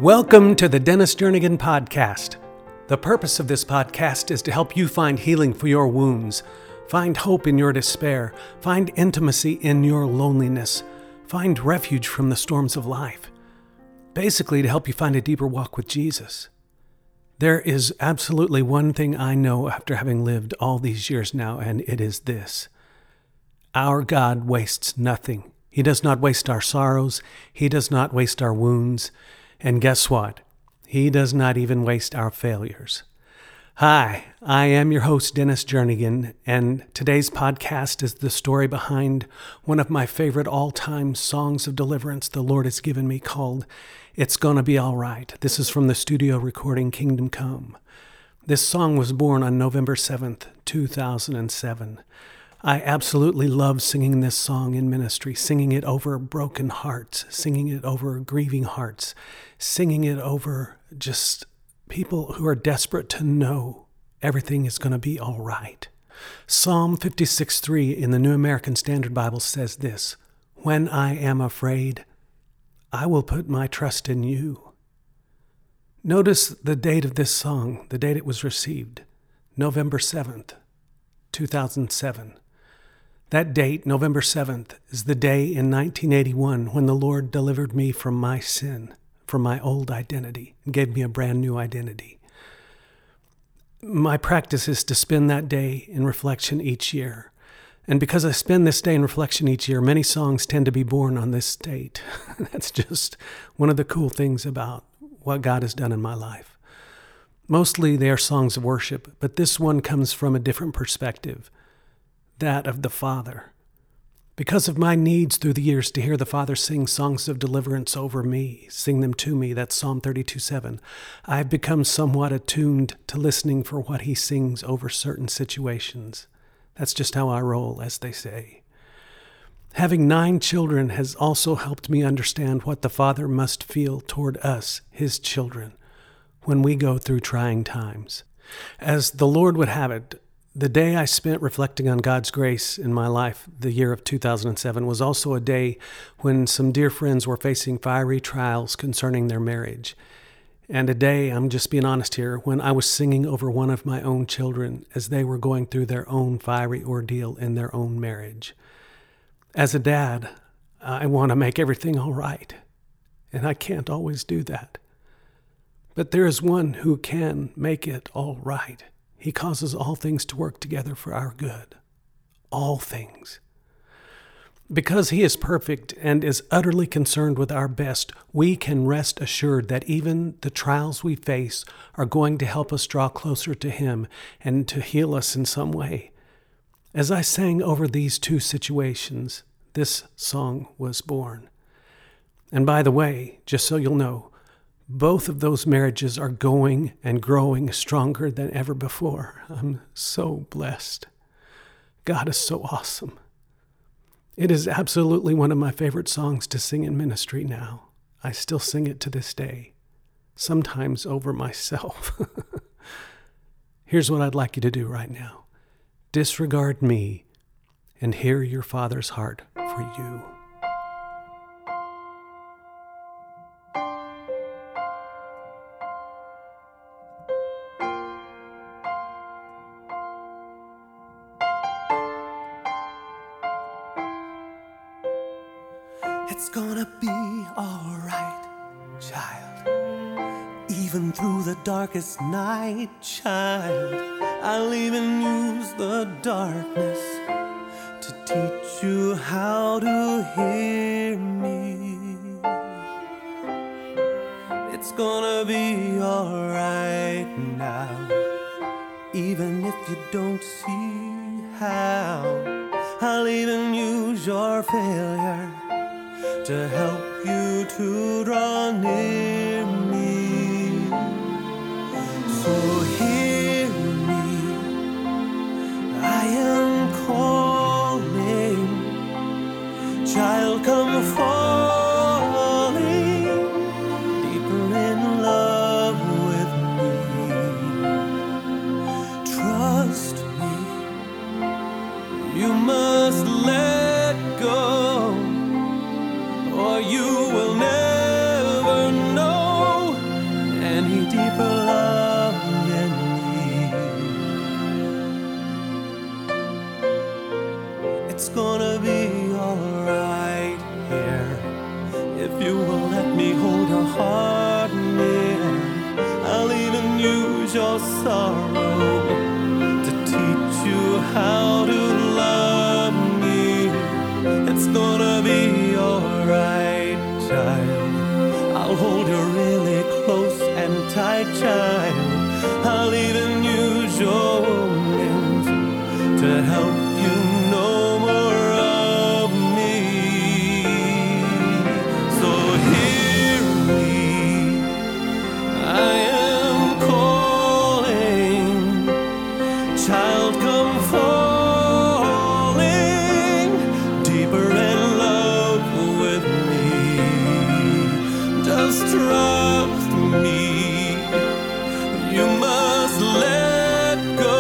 Welcome to the Dennis Jernigan Podcast. The purpose of this podcast is to help you find healing for your wounds, find hope in your despair, find intimacy in your loneliness, find refuge from the storms of life. Basically, to help you find a deeper walk with Jesus. There is absolutely one thing I know after having lived all these years now, and it is this. Our God wastes nothing. He does not waste our sorrows. He does not waste our wounds. And guess what? He does not even waste our failures. Hi, I am your host, Dennis Jernigan, and today's podcast is the story behind one of my favorite all-time songs of deliverance the Lord has given me called It's Gonna Be All Right. This is from the studio recording Kingdom Come. This song was born on November 7th, 2007. I absolutely love singing this song in ministry, singing it over broken hearts, singing it over grieving hearts, singing it over just people who are desperate to know everything is going to be all right. Psalm 56:3 in the New American Standard Bible says this, "When I am afraid, I will put my trust in you." Notice the date of this song, the date it was received, November 7th, 2007. That date, November 7th, is the day in 1981 when the Lord delivered me from my sin, from my old identity, and gave me a brand new identity. My practice is to spend that day in reflection each year. And because I spend this day in reflection each year, many songs tend to be born on this date. That's just one of the cool things about what God has done in my life. Mostly they are songs of worship, but this one comes from a different perspective. That of the Father. Because of my needs through the years to hear the Father sing songs of deliverance over me, sing them to me, that's Psalm 32:7, I've become somewhat attuned to listening for what he sings over certain situations. That's just how I roll, as they say. Having 9 children has also helped me understand what the Father must feel toward us, his children, when we go through trying times. As the Lord would have it, the day I spent reflecting on God's grace in my life, the year of 2007, was also a day when some dear friends were facing fiery trials concerning their marriage. And a day, I'm just being honest here, when I was singing over one of my own children as they were going through their own fiery ordeal in their own marriage. As a dad, I want to make everything all right, and I can't always do that. But there is one who can make it all right. He causes all things to work together for our good. All things. Because he is perfect and is utterly concerned with our best, we can rest assured that even the trials we face are going to help us draw closer to him and to heal us in some way. As I sang over these 2 situations, this song was born. And by the way, just so you'll know, both of those marriages are going and growing stronger than ever before. I'm so blessed. God is so awesome. It is absolutely one of my favorite songs to sing in ministry now. I still sing it to this day, sometimes over myself. Here's what I'd like you to do right now. Disregard me and hear your Father's heart for you. It's gonna be all right, child. Even through the darkest night, child, I'll even use the darkness to teach you how to hear me. It's gonna be all right now, even if you don't see how. I'll even use your failure to help you to draw near me. So hear me, I am calling. Child, come falling deeper in love with me. Trust me, you must let go, or you will never know use your sorrow to teach you how to love me. It's gonna be alright, child. I'll hold you really close and tight, child. I'll even use your wings to help you know more of me. So hear me, I am calling, child, come falling deeper in love with me. Just trust me, you must let go,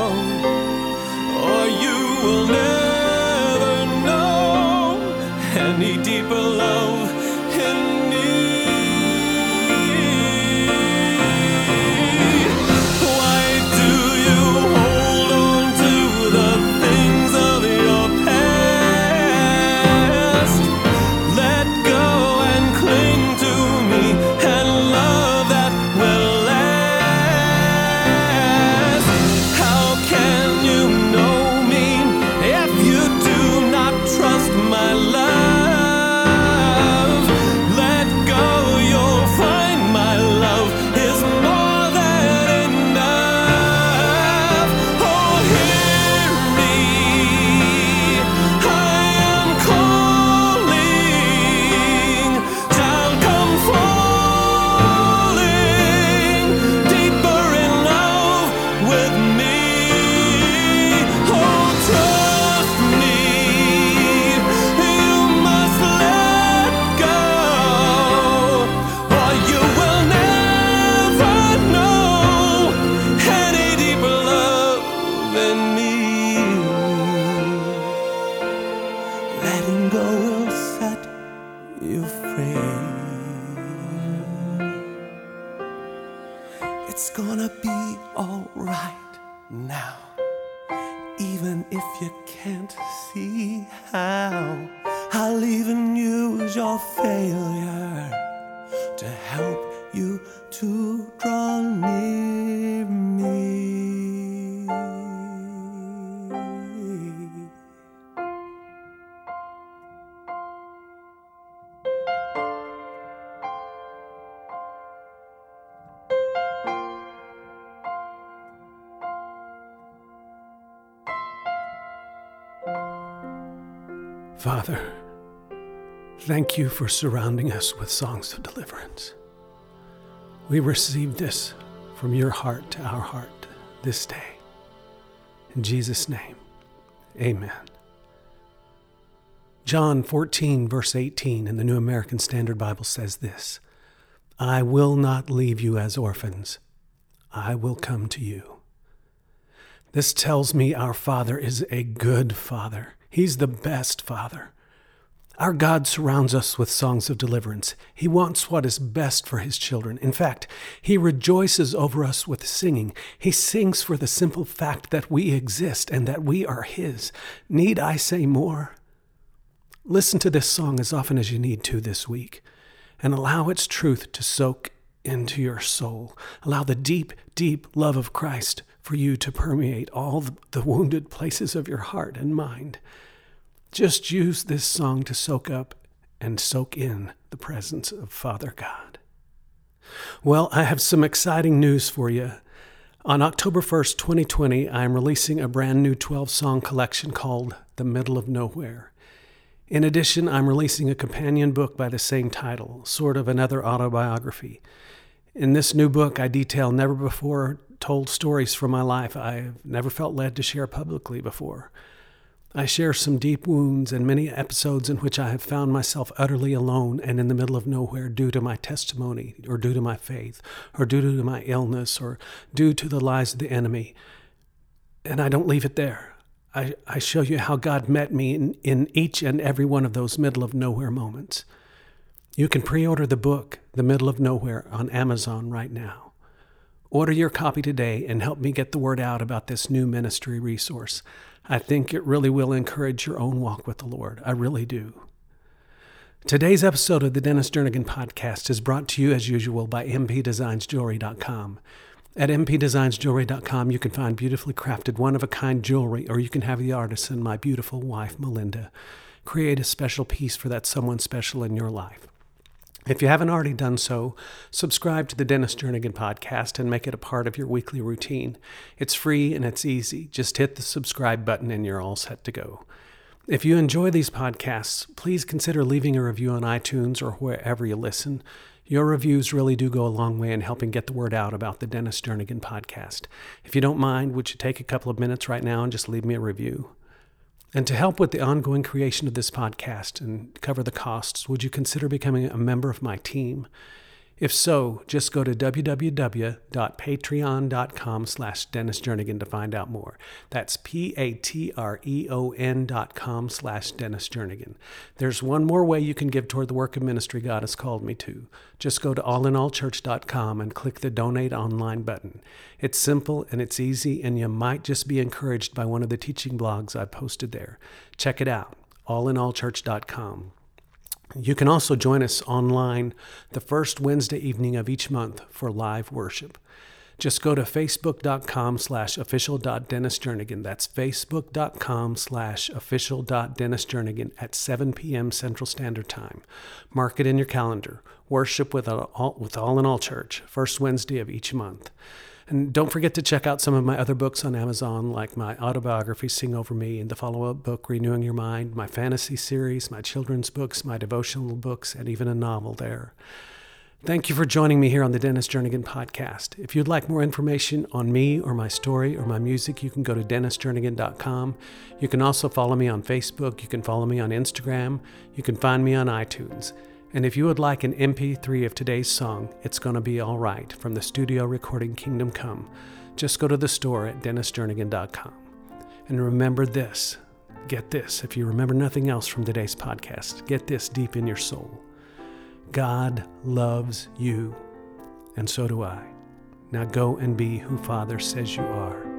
or you will never know any deeper love in me. Why do you hold on to the things of your past? Let go and cling to me and love that will last. How can you know me if you do not trust my love? Let go, you'll find my love is more than enough. Oh, hear me, I am calling, child, come falling deeper in love with me. Oh, trust me, you must let go, or you will never know any deeper love than me. Letting go will set you free. It's gonna be alright now, even if you can't see how. I'll even use your failure to help you to draw near me. Father, thank you for surrounding us with songs of deliverance. We receive this from your heart to our heart this day. In Jesus' name, amen. John 14, verse 18 in the New American Standard Bible says this: I will not leave you as orphans. I will come to you. This tells me our Father is a good Father. He's the best Father. Our God surrounds us with songs of deliverance. He wants what is best for his children. In fact, he rejoices over us with singing. He sings for the simple fact that we exist and that we are his. Need I say more? Listen to this song as often as you need to this week, and allow its truth to soak into your soul. Allow the deep, deep love of Christ for you to permeate all the wounded places of your heart and mind. Just use this song to soak up and soak in the presence of Father God. Well, I have some exciting news for you. On October 1st, 2020, I am releasing a brand new 12-song collection called The Middle of Nowhere. In addition, I'm releasing a companion book by the same title, sort of another autobiography. In this new book, I detail never before told stories from my life I've never felt led to share publicly before. I share some deep wounds and many episodes in which I have found myself utterly alone and in the middle of nowhere due to my testimony, or due to my faith, or due to my illness, or due to the lies of the enemy. And I don't leave it there. I show you how God met me in each and every one of those middle of nowhere moments. You can pre-order the book, The Middle of Nowhere, on Amazon right now. Order your copy today and help me get the word out about this new ministry resource. I think it really will encourage your own walk with the Lord. I really do. Today's episode of the Dennis Jernigan Podcast is brought to you as usual by mpdesignsjewelry.com. At mpdesignsjewelry.com, you can find beautifully crafted one-of-a-kind jewelry, or you can have the artisan, my beautiful wife, Melinda, create a special piece for that someone special in your life. If you haven't already done so, subscribe to the Dennis Jernigan podcast and make it a part of your weekly routine. It's free and it's easy. Just hit the subscribe button and you're all set to go. If you enjoy these podcasts, please consider leaving a review on iTunes or wherever you listen. Your reviews really do go a long way in helping get the word out about the Dennis Jernigan podcast. If you don't mind, would you take a couple of minutes right now and just leave me a review? And to help with the ongoing creation of this podcast and cover the costs, would you consider becoming a member of my team? If so, just go to www.patreon.com/Dennis Jernigan to find out more. That's patreon.com/Dennis Jernigan. There's one more way you can give toward the work of ministry God has called me to. Just go to allinallchurch.com and click the Donate Online button. It's simple and it's easy, and you might just be encouraged by one of the teaching blogs I posted there. Check it out, allinallchurch.com. You can also join us online the first Wednesday evening of each month for live worship. Just go to facebook.com/official.DennisJernigan. That's facebook.com/official.DennisJernigan at 7 p.m. Central Standard Time. Mark it in your calendar. Worship with All in All Church, first Wednesday of each month. And don't forget to check out some of my other books on Amazon, like my autobiography, Sing Over Me, and the follow-up book, Renewing Your Mind, my fantasy series, my children's books, my devotional books, and even a novel there. Thank you for joining me here on the Dennis Jernigan podcast. If you'd like more information on me or my story or my music, you can go to DennisJernigan.com. You can also follow me on Facebook. You can follow me on Instagram. You can find me on iTunes. And if you would like an MP3 of today's song, It's Gonna Be All Right, from the studio recording Kingdom Come, just go to the store at DennisJernigan.com. And remember this, get this, if you remember nothing else from today's podcast, get this deep in your soul. God loves you, and so do I. Now go and be who Father says you are.